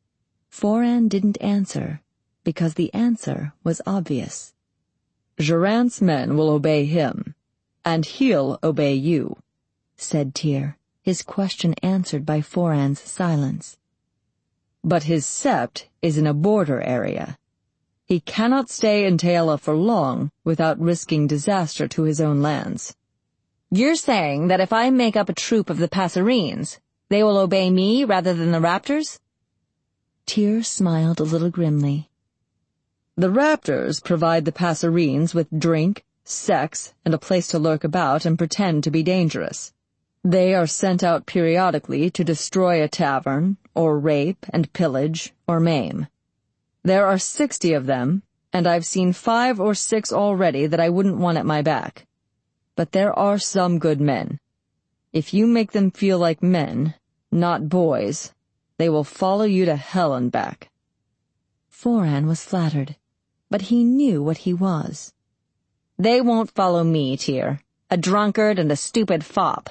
Foran didn't answer, because the answer was obvious. "Geraint's men will obey him, and he'll obey you," said Tyr, his question answered by Foran's silence. "But his sept is in a border area. He cannot stay in Taella for long without risking disaster to his own lands." "You're saying that if I make up a troop of the Passerines, they will obey me rather than the raptors?" Tyr smiled a little grimly. "The raptors provide the Passerines with drink, sex, and a place to lurk about and pretend to be dangerous. They are sent out periodically to destroy a tavern, or rape and pillage, or maim. There are sixty of them, and I've seen five or six already that I wouldn't want at my back. But there are some good men. If you make them feel like men, not boys, they will follow you to hell and back." Foran was flattered, but he knew what he was. "They won't follow me, Tyr, a drunkard and a stupid fop."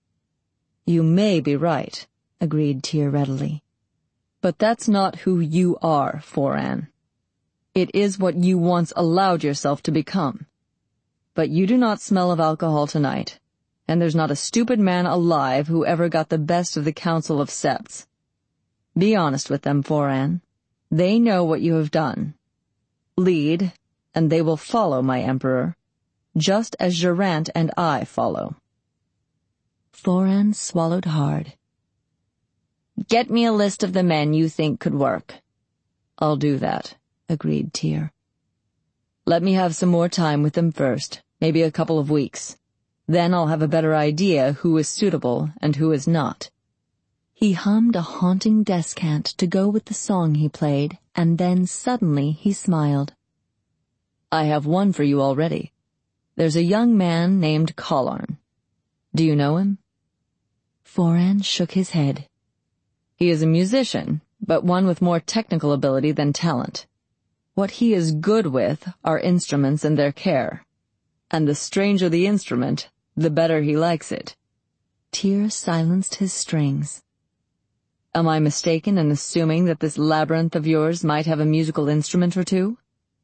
"You may be right," agreed Tyr readily. "But that's not who you are, Foran. It is what you once allowed yourself to become. But you do not smell of alcohol tonight, and there's not a stupid man alive who ever got the best of the Council of Septs. Be honest with them, Foran. They know what you have done. Lead, and they will follow, my Emperor, just as Geraint and I follow." Foran swallowed hard. "Get me a list of the men you think could work." "I'll do that," agreed Tyr. "Let me have some more time with them first, maybe a couple of weeks. Then I'll have a better idea who is suitable and who is not." He hummed a haunting descant to go with the song he played, and then suddenly he smiled. "I have one for you already. There's a young man named Collarn. Do you know him?" Foran shook his head. "He is a musician, but one with more technical ability than talent. What he is good with are instruments and their care. And the stranger the instrument, the better he likes it." Tyr silenced his strings. "Am I mistaken in assuming that this labyrinth of yours might have a musical instrument or two?"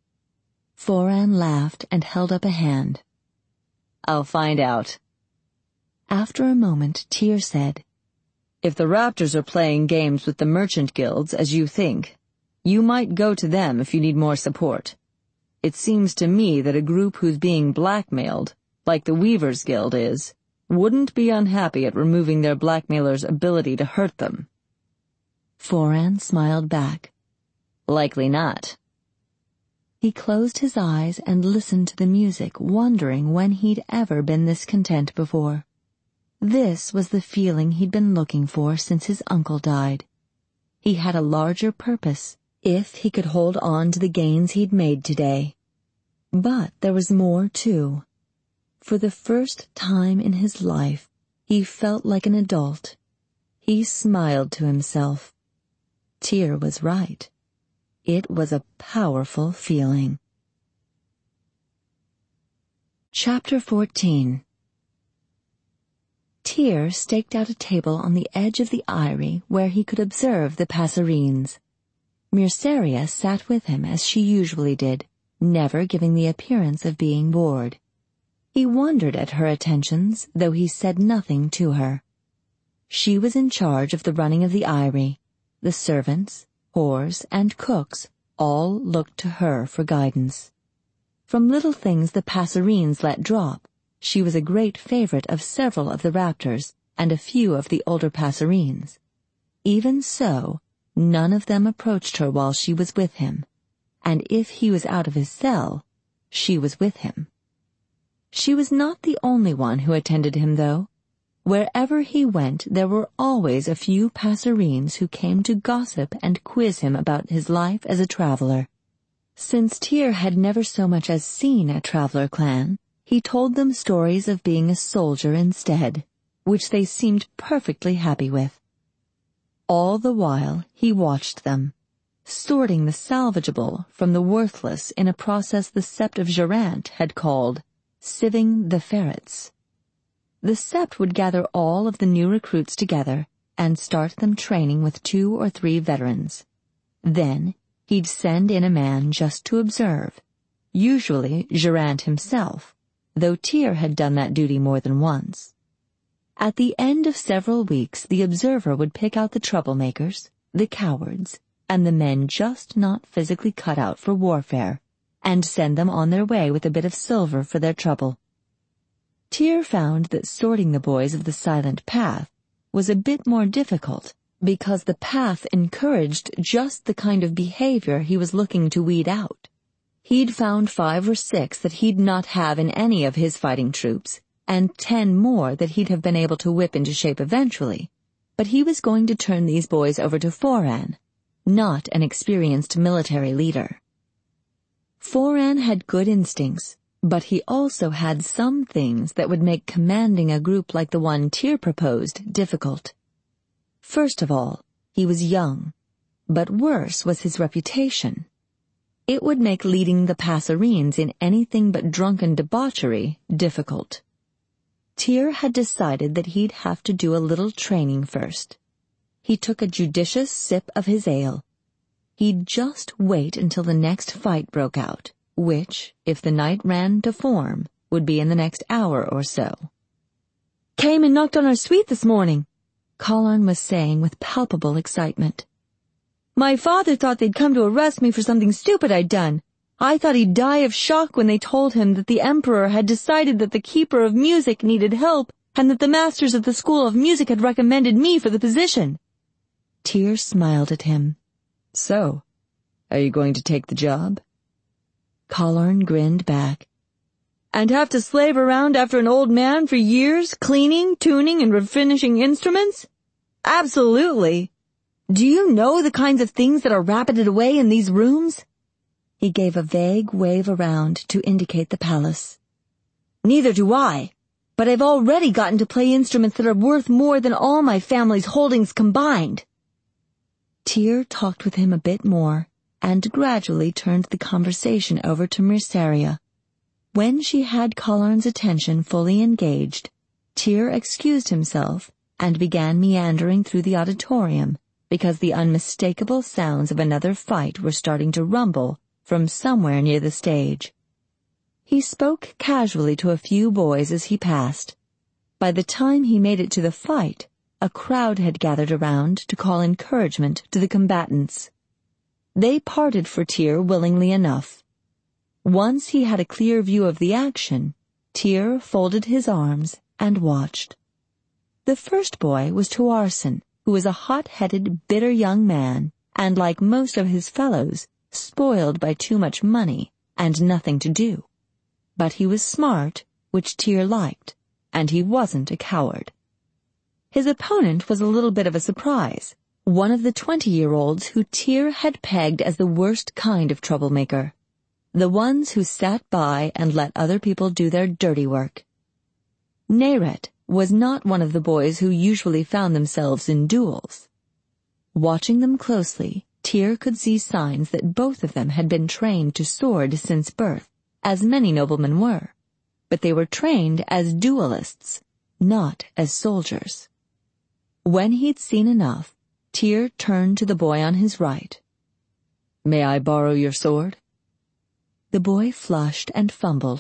Foran laughed and held up a hand. "I'll find out." After a moment, Tyr said, "If the raptors are playing games with the merchant guilds, as you think, you might go to them if you need more support. It seems to me that a group who's being blackmailed, like the Weavers' Guild is, wouldn't be unhappy at removing their blackmailer's ability to hurt them." Foran smiled back. "Likely not." He closed his eyes and listened to the music, wondering when he'd ever been this content before. This was the feeling he'd been looking for since his uncle died. He had a larger purpose, if he could hold on to the gains he'd made today. But there was more, too. For the first time in his life, he felt like an adult. He smiled to himself. Tyr was right. It was a powerful feeling. Chapter fourteen. Tyr staked out a table on the edge of the eyrie where he could observe the passerines. Myrsera sat with him as she usually did, never giving the appearance of being bored. He wondered at her attentions, though he said nothing to her. She was in charge of the running of the eyrie. The servants, whores, and cooks all looked to her for guidance. From little things the passerines let drop, she was a great favorite of several of the raptors and a few of the older passerines. Even so, none of them approached her while she was with him, and if he was out of his cell, she was with him. She was not the only one who attended him, though. Wherever he went, there were always a few passerines who came to gossip and quiz him about his life as a traveler. Since Tyr had never so much as seen a traveler clan, he told them stories of being a soldier instead, which they seemed perfectly happy with. All the while he watched them, sorting the salvageable from the worthless in a process the Sept of Geraint had called sieving the ferrets. The Sept would gather all of the new recruits together and start them training with two or three veterans. Then he'd send in a man just to observe, usually Geraint himself, though Tyr had done that duty more than once. At the end of several weeks, the observer would pick out the troublemakers, the cowards, and the men just not physically cut out for warfare, and send them on their way with a bit of silver for their trouble. Tyr found that sorting the boys of the Silent Path was a bit more difficult, because the path encouraged just the kind of behavior he was looking to weed out. He'd found five or six that he'd not have in any of his fighting troops, and ten more that he'd have been able to whip into shape eventually, but he was going to turn these boys over to Foran, not an experienced military leader. Foran had good instincts, but he also had some things that would make commanding a group like the one Tyr proposed difficult. First of all, he was young, but worse was his reputation. It would make leading the passerines in anything but drunken debauchery difficult. Tyr had decided that he'd have to do a little training first. He took a judicious sip of his ale. He'd just wait until the next fight broke out, which, if the night ran to form, would be in the next hour or so. "Came and knocked on our suite this morning," Collarn was saying with palpable excitement. "My father thought they'd come to arrest me for something stupid I'd done. I thought he'd die of shock when they told him that the Emperor had decided that the Keeper of Music needed help and that the masters of the School of Music had recommended me for the position." Tyr smiled at him. "So, are you going to take the job?" Collarn grinned back. "And have to slave around after an old man for years, cleaning, tuning, and refinishing instruments? Absolutely. Do you know the kinds of things that are rapided away in these rooms?" He gave a vague wave around to indicate the palace. "Neither do I, but I've already gotten to play instruments that are worth more than all my family's holdings combined." Tyr talked with him a bit more, and gradually turned the conversation over to Myrsera. When she had Collarn's attention fully engaged, Tyr excused himself and began meandering through the auditorium, because the unmistakable sounds of another fight were starting to rumble from somewhere near the stage. He spoke casually to a few boys as he passed. By the time he made it to the fight, a crowd had gathered around to call encouragement to the combatants. They parted for Tyr willingly enough. Once he had a clear view of the action, Tyr folded his arms and watched. The first boy was Tuarsin, who was a hot-headed, bitter young man, and like most of his fellows, spoiled by too much money and nothing to do. But he was smart, which Tyr liked, and he wasn't a coward. His opponent was a little bit of a surprise, one of the twenty-year-olds who Tyr had pegged as the worst kind of troublemaker, the ones who sat by and let other people do their dirty work. Neyret was not one of the boys who usually found themselves in duels. Watching them closely, Tyr could see signs that both of them had been trained to sword since birth, as many noblemen were, but they were trained as duelists, not as soldiers. When he'd seen enough, Tyr turned to the boy on his right. "May I borrow your sword?" The boy flushed and fumbled,